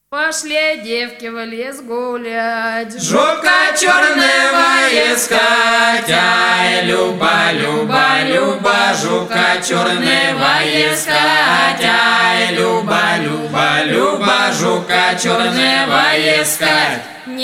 Пошли девки в лес гулять, жука черного искать, ай, Люба, Люба, Люба, жука черного искать, ай, Люба, Люба, Люба, жука черного искать.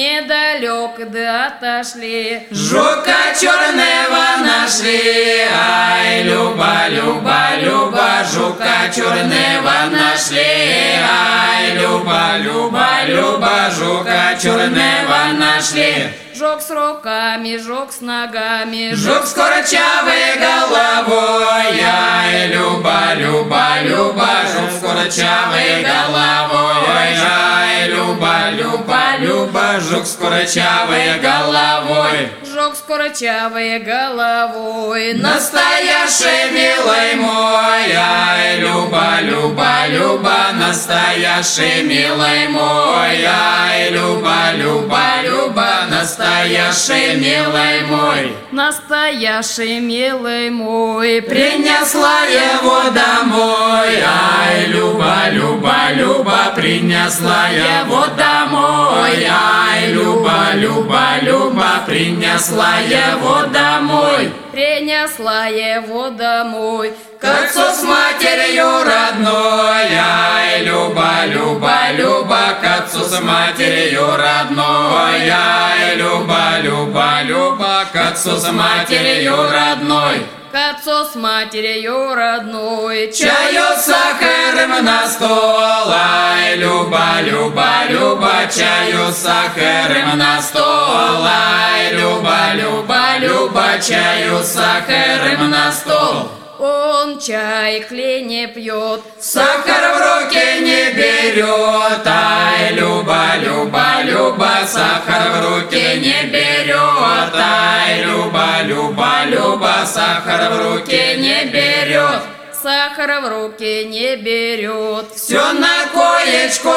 Недалек да отошли, жука черного нашли, ай, Люба, Люба, Люба, жука черного нашли, ай, Люба, Люба, Люба, жука черного нашли. Жук с руками, жук с ногами, жук с курчавой головой, ай, Люба, Люба, Люба, жук с курчавой головой, ай, Люба, Люба, Люба, жук с курчавой головой. Жук с курчавой головой, настоящий милый мой, ай, Люба, Люба, Люба, настоящий милый мой, ай, Люба, Люба, Люба, настоящий милый мой. Настоящий милый мой, принесла его домой, ай, Люба, Люба, Люба, принесла его домой, ай, Люба, Люба, Люба, принесла его домой. Принесла его домой, к отцу с матерью родной, ай, Люба, Люба, Люба, к отцу с матерью родной, ай, Люба, Люба, Люба, к отцу с матерью родной. К отцу с матерью родной, чаю с сахаром на стол, ай, Люба, Люба, Люба, чаю с сахаром на стол, ай, Люба, Люба, Люба, чаю с сахаром на стол. Он чай клей пьет, сахар в руки не берет, ай, Люба, Люба, Люба, сахар в руки не берет, ай, Люба, Люба, Люба, сахар в руки не берет. Сахар в руки не берет, все на коечку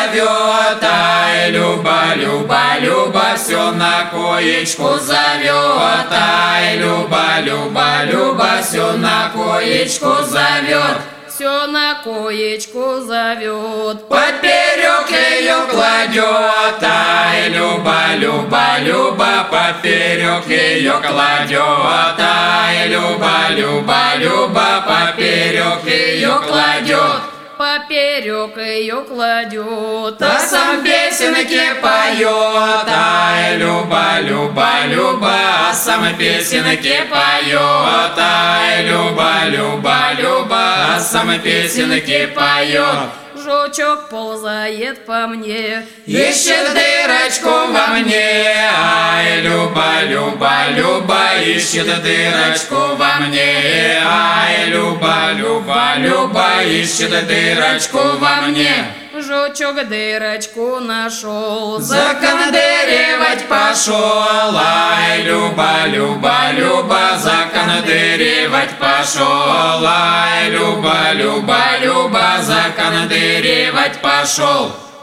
зовет, ай, Люба, Люба, Люба, все на коечку зовет, ай, Люба, Люба, Люба, все на коечку зовет. Все на коечку зовет, поперек ее кладет, ай, Люба, Люба, Люба, поперек ее кладет, ай, Люба, Люба, Люба, поперек ее кладет. Поперек ее кладет, а сам песенки поет, ай, Люба, Люба, Люба, а сам песенки поет, ай, Люба, Люба, Люба, а сам песенки поет. Жучок ползает по мне, ищет дырочку во мне, ай, Люба, Люба, Люба, ищет дырочку во мне, ай, Люба, Люба, Люба, ищет дырочку во мне. Жучок дырочку нашел, закандыривать пошел, ай, Люба, Люба, Люба, закандыривать пошел, ай, Люба, Люба, Люба, закандыривать пошел.